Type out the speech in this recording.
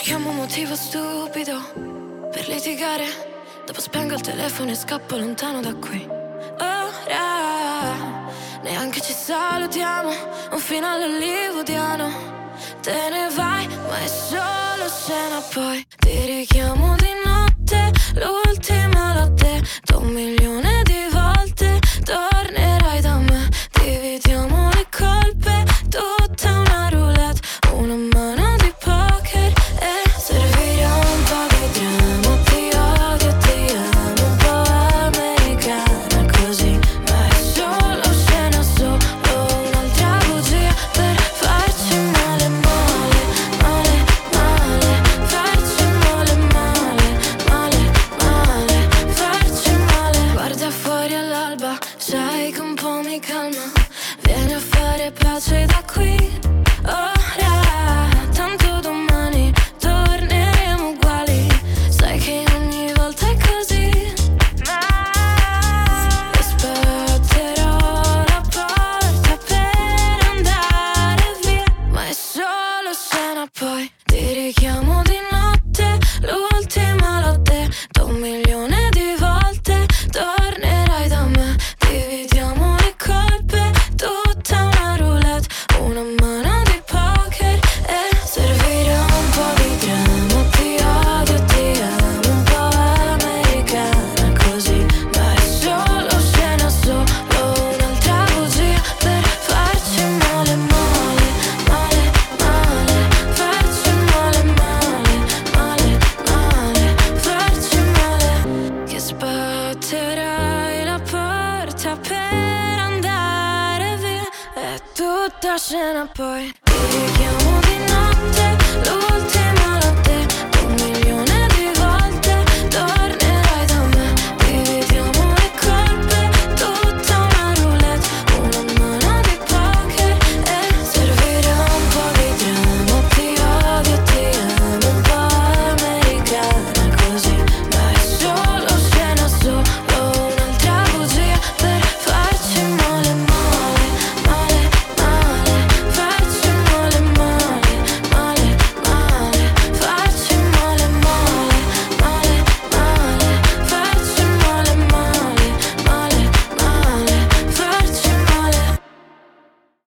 Cerchiamo un motivo stupido per litigare. Dopo spengo il telefono e scappo lontano da qui. Ora neanche ci salutiamo, un finale hollywoodiano. Te ne vai, ma è solo scena. Poi ti richiamo di notte, l'ultima l'ho detto 1.000.000 di volte. Tornerai da me, dividiamo le colpe, tutta una roulette, una mano di poker e servirà un po' di dramma. Ti odio, ti amo, un po' americana così, ma è solo scena, solo un'altra bugia per farci male, male, male, male, farci male, male, male, male, farci male. Guarda fuori all'alba, sai che un po' mi calma, vieni a fare pace da qui. Ora, tanto domani torneremo uguali, sai che ogni volta è così. Ma sbatterò la porta per andare via, ma è solo scena. Poi ti richiamo di notte, l'ultima l'ho detto 1.000.000 di volte. Tornerai da me, dividiamo le colpe, tutta una roulette, una mano di poker e servirà un po' di dramma. Ti odio, ti amo, un po' americana così, ma è solo scena, solo un'altra bugia per farci male, male, male, male, farci male, male, male, male, farci male. Che sbatterai la porta per andare via, è tutta scena. Poi ti richiamo di notte,